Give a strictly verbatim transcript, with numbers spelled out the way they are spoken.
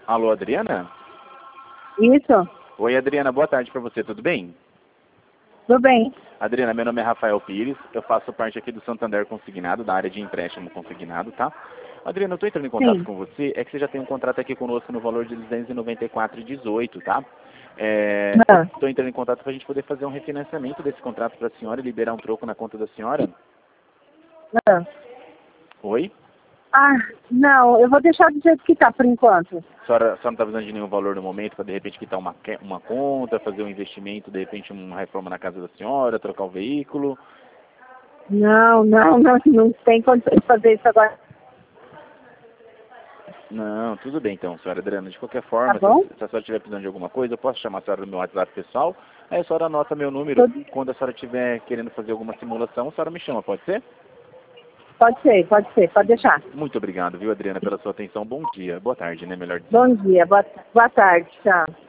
Alô, Adriana? Isso, Oi, Adriana, boa tarde para você, tudo bem? tudo bem. Adriana, meu nome é Rafael Pires, eu faço parte aqui do Santander Consignado, da área de empréstimo consignado, tá? Adriana, eu estou entrando em contato Sim. com você, é que você já tem um contrato aqui conosco no valor de duzentos e noventa e quatro reais e dezoito centavos, tá? É, Ah, estou entrando em contato para a gente poder fazer um refinanciamento desse contrato para a senhora e liberar um troco na conta da senhora. ah. Oi? Ah, não, eu vou deixar do jeito que tá por enquanto. A senhora, a senhora não está precisando de nenhum valor no momento para de repente quitar uma, que- uma conta, fazer um investimento, de repente uma reforma na casa da senhora, trocar o veículo? Não, não, não, não tem condição de fazer isso agora, Não, tudo bem então, senhora Adriana. De qualquer tá forma, se, a bom? se a senhora estiver precisando de alguma coisa, eu posso chamar a senhora no meu WhatsApp pessoal, aí a senhora anota meu número. Tudo, Quando a senhora estiver querendo fazer alguma simulação, a senhora me chama, pode ser? pode ser, pode ser, pode deixar. Muito obrigado, viu, Adriana, pela sua atenção. Bom dia, boa tarde, né, melhor dizendo. Bom dia, boa, boa tarde, tchau.